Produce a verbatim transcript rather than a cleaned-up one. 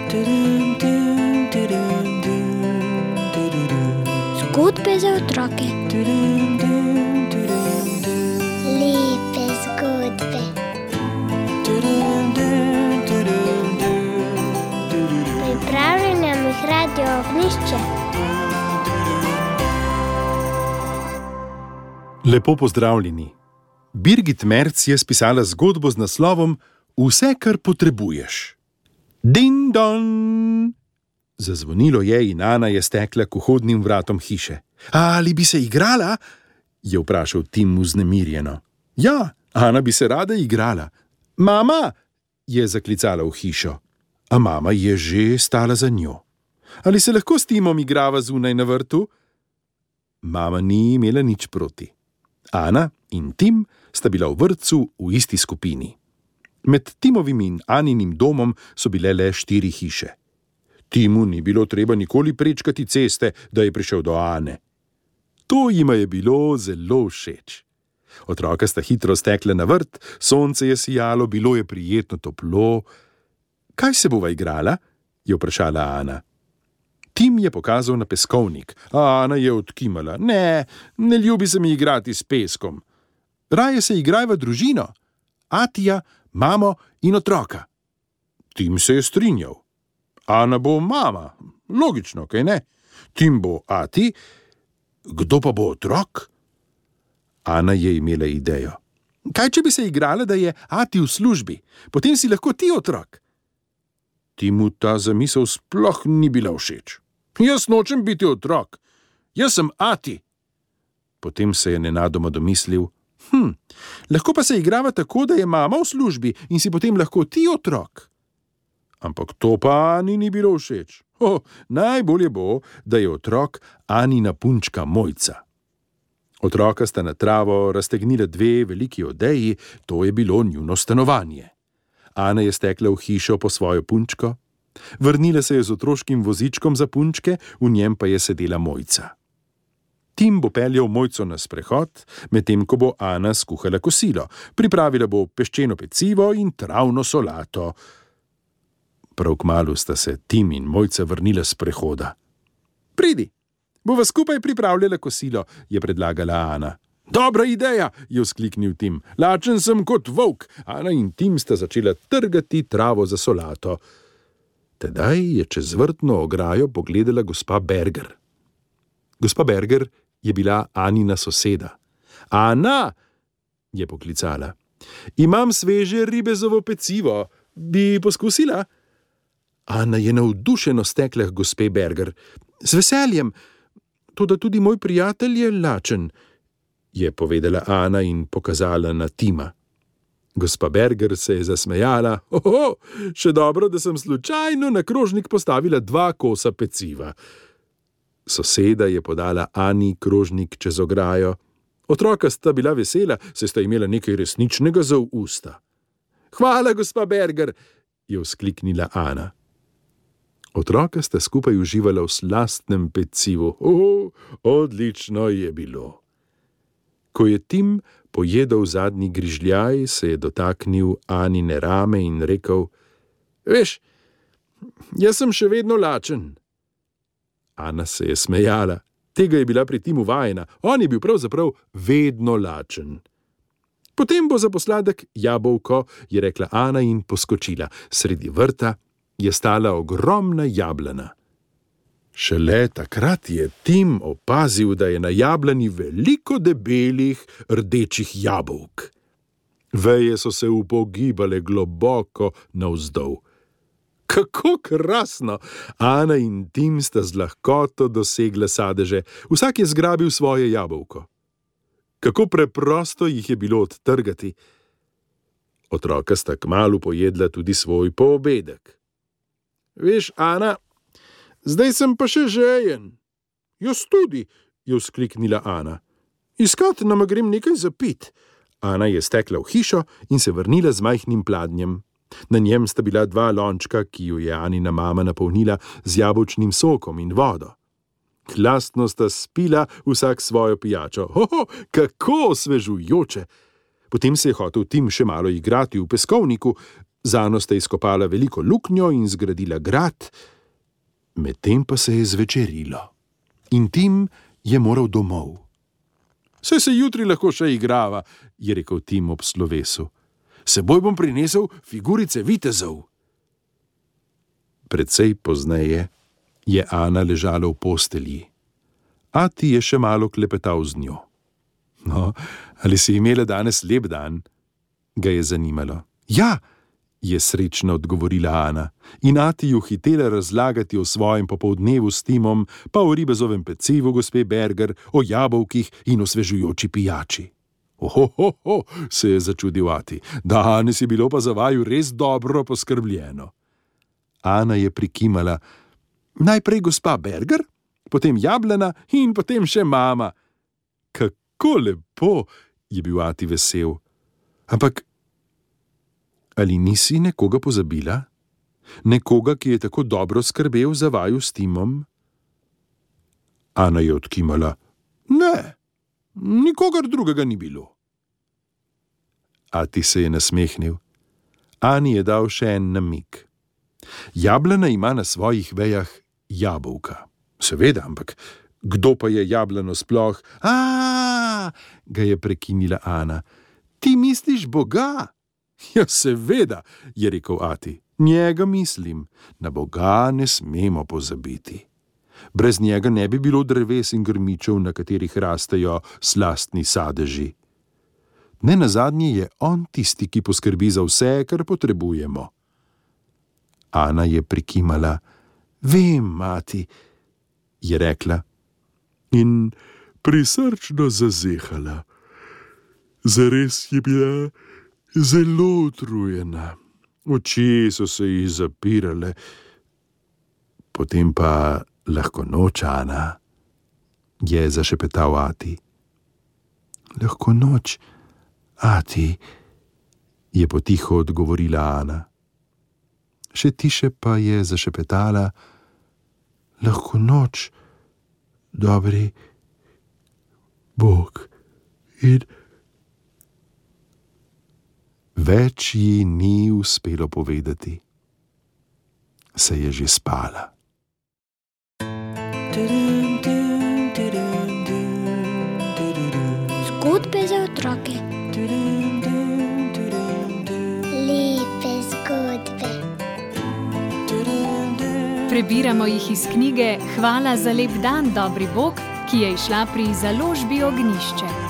Zgodbe za otroke. Lepe zgodbe. Pripravlja nam jih Radio Ognjišče. Lepo pozdravljeni. Birgit Merc je spisala zgodbo z naslovom Vse, kar potrebuješ. Din don! Zazvonilo je in Ana je stekla k vhodnim vratom hiše. Ali bi se igrala? Je vprašal Tim vznemirjeno. Ja, Ana bi se rada igrala. Mama! Je zaklicala v hišo. A mama je že stala za njo. Ali se lahko s Timom igrava zunaj na vrtu? Mama ni imela nič proti. Ana in Tim sta bila v vrtcu v isti skupini. Med Timovim in Aninim domom so bile le štiri hiše. Timu ni bilo treba nikoli prečkati ceste, da je prišel do Ane. To jima je bilo zelo všeč. Otroka sta hitro stekla na vrt, sonce je sijalo, bilo je prijetno toplo. Kaj se bova igrala? Je vprašala Ana. Tim je pokazal na peskovnik, a Ana je odkimala. Ne, ne ljubi se mi igrati s peskom. Raje se igrajva družino. Atija, mamo in otroka. Tim se je strinjal. Ana bo mama, logično, kaj ne? Tim bo ati, kdo pa bo otrok? Ana je imela idejo. Kaj, če bi se igrala, da je ati v službi? Potem si lahko ti otrok. Timu ta zamisel sploh ni bila všeč. Jaz nočem biti otrok. Jaz sem ati. Potem se je nenadoma domislil. Hm, lahko pa se igrava tako, da je mama v službi in si potem lahko ti otrok. Ampak to pa Ani ni bilo všeč. Oh, najbolje bo, da je otrok Anina punčka Mojca. Otroka sta na travo raztegnila dve veliki odeji, to je bilo njuno stanovanje. Ana je stekla v hišo po svojo punčko. Vrnila se je z otroškim vozičkom za punčke, v njem pa je sedela Mojca. Tim bo peljal Mojco na sprehod, medtem ko bo Ana skuhala kosilo. Pripravila bo peščeno pecivo in travno solato. Prav kmalu sta se Tim in Mojca vrnila s sprehoda. Pridi, bova skupaj pripravljala kosilo, je predlagala Ana. Dobra ideja, je vzkliknil Tim. Lačen sem kot volk. Ana in Tim sta začela trgati travo za solato. Tedaj je čez vrtno ograjo pogledala gospa Berger. Gospa Berger je bila Anina soseda. Ana, je poklicala, imam sveže ribezovo pecivo, bi poskusila? Ana je navdušeno stekla k gospe Berger. Z veseljem, toda tudi moj prijatelj je lačen, je povedala Ana in pokazala na Tima. Gospa Berger se je zasmejala. Oho, še dobro, da sem slučajno na krožnik postavila dva kosa peciva. Soseda je podala Ani krožnik čez ograjo. Otroka sta bila vesela, saj sta imela nekaj resničnega za v usta. Hvala, gospa Berger, je vzkliknila Ana. Otroka sta skupaj uživala v slastnem pecivu. Oho, odlično je bilo. Ko je Tim pojedel zadnji grižljaj, se je dotaknil Anine rame in rekel, veš, jaz sem še vedno lačen. Ana se je smejala. Tega je bila pri Timu vajena. On je bil pravzaprav vedno lačen. Potem bo za posladek jabolko, je rekla Ana in poskočila. Sredi vrta je stala ogromna jablana. Šele takrat je Tim opazil, da je na jablani veliko debelih rdečih jabolk. Veje so se upogibale globoko navzdol. Kako krasno! Ana in Tim sta z lahkoto dosegla sadeže. Vsak je zgrabil svoje jabolko. Kako preprosto jih je bilo odtrgati. Otroka sta kmalu pojedla tudi svoj poobedek. Veš, Ana, zdaj sem pa še žejen. Jaz tudi, je vzkliknila Ana. Iskat nama grem nekaj za pit. Ana je stekla v hišo in se vrnila z majhnim pladnjem. Na njem sta bila dva lončka, ki ju je Anina mama napolnila z jabolčnim sokom in vodo. Hlastno sta spila vsak svojo pijačo. Hoho, kako osvežujoče! Potem se je hotel Tim še malo igrati v peskovniku, Zano sta izkopala veliko luknjo in zgradila grad, medtem pa se je zvečerilo. In Tim je moral domov. Saj se jutri lahko še igrava, je rekel Tim ob slovesu. Seboj bom prinesel figurice vitezov. Precej pozneje je Ana ležala v postelji. Ati je še malo klepetal z njo. No, ali si imela danes lep dan? Ga je zanimalo. Ja, je srečno odgovorila Ana in Ati ju hitela razlagati o svojem popoldnevu s Timom, pa o ribezovem pecivu gospe Berger, o jabolkih in o svežujoči pijači. Ohohoho, se je začudil Ati, danes je bilo pa za vaju res dobro poskrbljeno. Ana je prikimala, najprej gospa Berger, potem Jablana in potem še mama. Kako lepo, je bil Ati vesel. Ampak ali nisi nekoga pozabila? Nekoga, ki je tako dobro skrbel za vaju s Timom? Ana je odkimala. Ne, nikogar drugega ni bilo. Ati se je nasmehnil. Ani je dal še en namig. Jablana ima na svojih vejah jabolka. Seveda, ampak kdo pa je jablano sploh? A, ga je prekinila Ana. Ti misliš Boga? Ja, seveda, je rekel Ati. Njega mislim. Na Boga ne smemo pozabiti. Brez njega ne bi bilo dreves in grmičev, na katerih rastejo slastni sadeži. Nenazadnje je on tisti, ki poskrbi za vse, kar potrebujemo. Ana je prikimala. Vem, Ati, je rekla in prisrčno zazehala. Zares je bila zelo utrujena. Oči so se ji zapirale. Potem pa lahko noč, Ana, je zašepetal Ati. Lahko noč, Ati, je potiho odgovorila Ana. Še tiše pa je zašepetala. Lahko noč, dobri Bog. In več ji ni uspelo povedati. Se je že spala. Zgodbe za otroke. Lepe zgodbe. Prebiramo jih iz knjige Hvala za lep dan, dobri Bog, ki je izšla pri založbi Ognjišče.